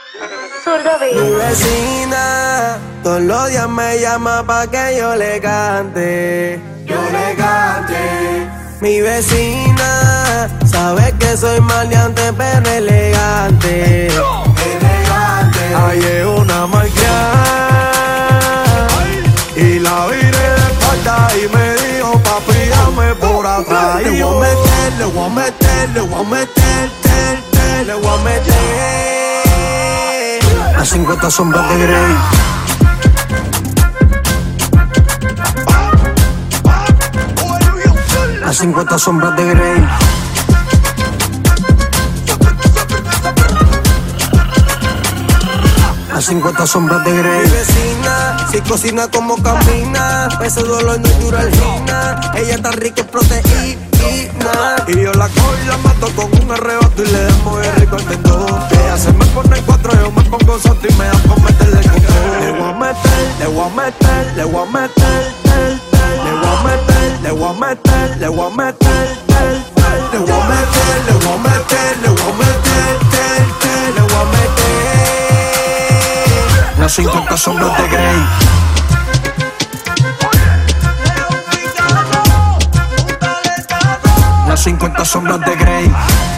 Zurdo Beat. Mi vecina todos los días me llama pa' que yo le cante. Yo le cante. Mi vecina sabe que soy maleante pero elegante. Elegante. Ahí es una malcriada y la viré de espalda y me dijo papi dame por atrás. Le voy a meter, le voy a meter, le voy a meter, le voy a meter. A 50 sombras de Grey. A 50 sombras de Grey. A 50 sombras de Grey. Mi vecina, si cocina como camina, ese dolor no es Duralgina. Ella está rica en proteína. Y yo la cojo y la mato con un arrebato y le damos el rico al tendón. Ella se me pone 4, yo me pongo santo y me da por meterle con todo. Le voy a meter, le voy a meter, le voy a meter, le voy a meter, le voy a meter, le voy a meter, le voy a meter, le voy a meter, le voy a meter, le voy a meter. Las 50 sombras de Grey. Las 50 sombras de Grey.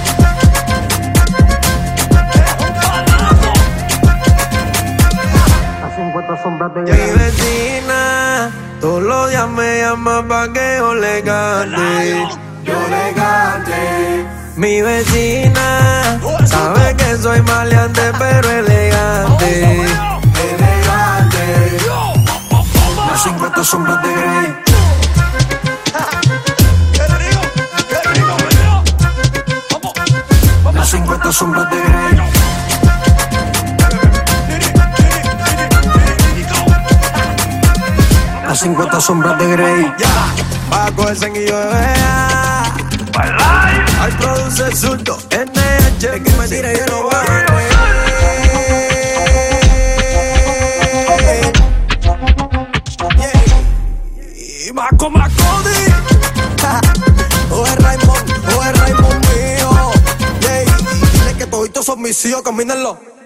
Las 50 sombras de Grey. Mi vecina todos los días me llama pa' que yo le cante. Yo le cante. Mi vecina sabe que soy maleante pero elegante. Elegante. Las 50 sombras de Grey. Las 50 sombras de Grey. Las 50 sombras de Grey. Va a coger sanguillo de vea. Al producer Zurdo NH. Es que me tira y yo no voy a y Maco Macodi. O es Raymond mío. Dile que toditos son mis hijos, camínenlo.